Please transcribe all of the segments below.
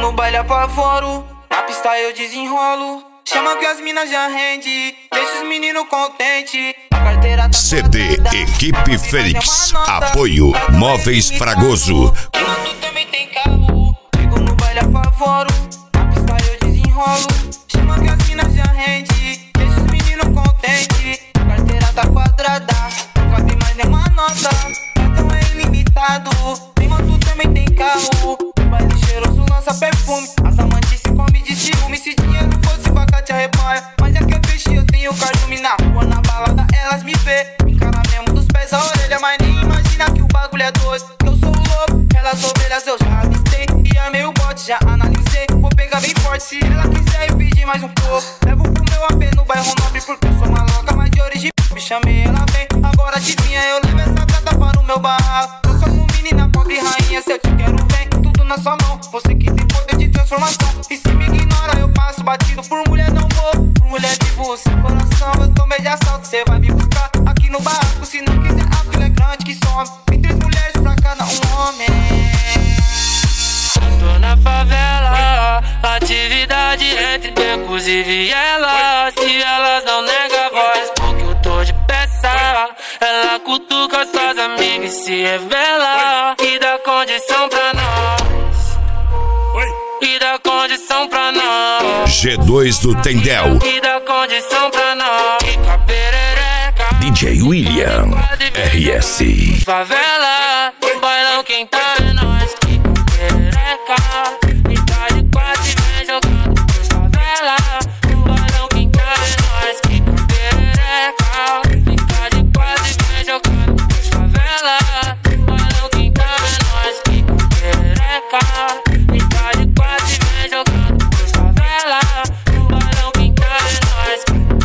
no baile apavoro, na pista eu desenrolo. Chama que as minas já rende, deixa os meninos contentes. A carteira tá CD quadrada, Equipe Fênix. Apoio Móveis Fragoso. Enquanto também tem carro, chego no baile apavoro, na pista eu desenrolo. Chama que as minas já rende, deixa os meninos contentes. A carteira tá quadrada, nunca tem mais nenhuma nota. Então é ilimitado, enquanto também tem carro. O baile cheiroso lança perfume, as amantes se comem de ciúme. Se dinheiro fosse vacate arrepanha, mas é que eu peixe, eu tenho cardume. Na rua, na balada, elas me vê, me encara mesmo dos pés à orelha. Mas nem imagina que o bagulho é doido, que eu sou o lobo, elas ovelhas eu já avistei. E armei o bote, já analisei, vou pegar bem forte se ela quiser e pedir mais um pouco. Levo pro meu AP no bairro nobre, porque eu sou uma louca, mas de origem me chamei, ela vem. Agora adivinha, eu levo essa gata para o meu barraco. Eu sou uma menina pobre rainha, se eu te quero vem, tudo na sua mão. Você que tem poder de transformação, e se me ignora eu passo batido. Por mulher não morro, por mulher vivo sem coração. Eu tomei de assalto, cê vai me buscar aqui no barraco. Se não quiser a fila é grande que some, tem 3 mulheres pra cada um homem. Tô na favela, atividade entre becos e vielas. Se elas não negam a voz, porque eu tô de peça. Ela cutuca suas amigas e se revela, e dá condição pra nós, e dá condição pra nós. G2 do Tendel. E dá condição pra nós. Fica perereca, DJ William RS. favela, no bailão quem tá é nós. Fica perereca, e tá de 4 e vem jogando por favela. No bailão quem tá é nós. Fica perereca, e tá de 4 e vem jogando por favela. No bailão quem tá é nós. Fica perereca, e tá de 4 e vem jogando por favela. No bailão quem tá é nós.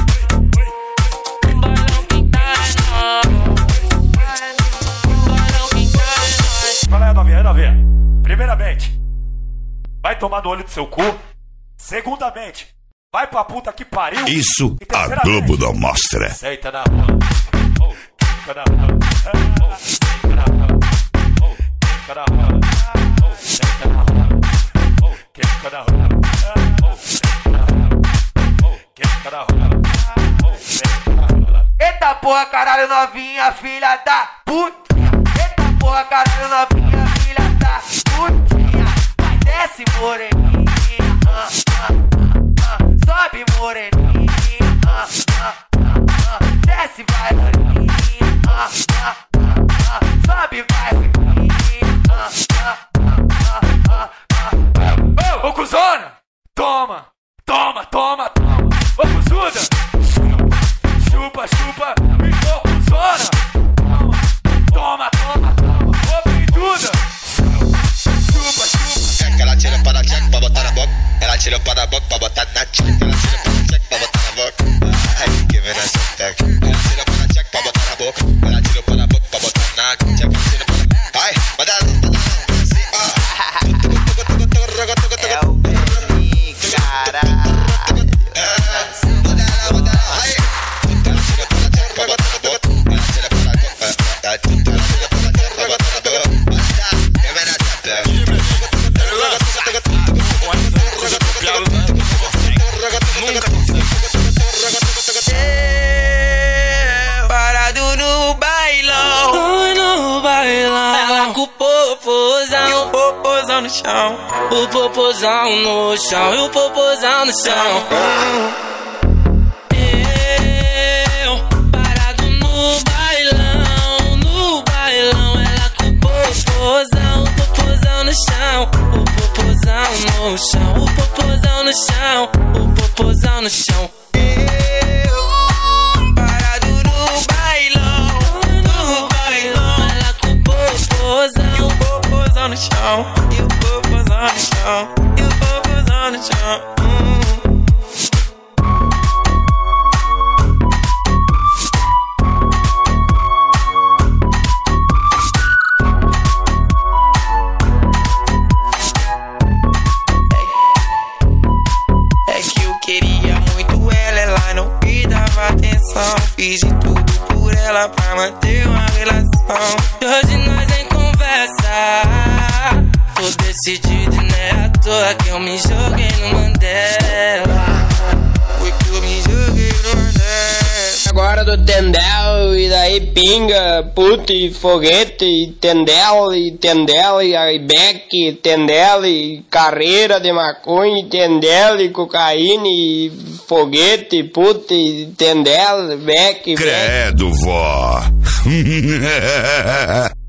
No bailão quem tá é nós. No bailão quem tá é nós. Fala aí, novinha. Primeiramente, vai tomar no olho do seu cu. Segundamente, vai pra puta que pariu. Isso a Globo não mostra. Senta na mão. Senta na mão. Senta na mão. Senta na mão. Senta na mão. Senta na mão. Senta na mão. Eita porra, caralho, novinha, filha da puta. Eita porra, caralho, novinha, filha da putinha. Vai, desce, moreninha. Sobe, moreninha. Desce, vai, moreninha. Sobe, vai, moreninha. Ô, cuzona! Toma, toma, toma, toma. Ô, cuzuda! Chupa, chupa, me ô, cuzona! Toma, toma, toma. Ô, pintuda! Chupa, chupa. Ela tira para a jack pra botar na boca. Ela tira para a boca pra botar na jack. Ela tira para a jack pra botar na boca. Ai, que vem nessa tech. Ela tira para a jack pra botar na boca. Ela tira para a boca pra botar na jack. Ai, manda assim, ó. É o Benny, caralho. Parado no bailão, no bailão. Ela com o popozão e o popozão no chão. O popozão no chão e o popozão no chão. Eu parado no bailão, ela com o popozão no chão. O popozão no chão, o popozão no chão, o popozão no chão. Parado no bailão, ela com o popozão no chão, e o popozão no chão, e o popozão no chão. É que eu queria muito ela não me dava atenção. Fiz de tudo por ela pra manter uma relação. E hoje nós em conversa, tô decidido e não é à toa que eu me joguei no Mandela. Foi que eu me joguei no Mandela. Agora do Tendel, e daí pinga, puta e foguete, e Tendel, e Aibeck, Tendel, e carreira de maconha, e Tendel, e cocaína, e foguete, puta, e Tendel, Beck. Credo, vó.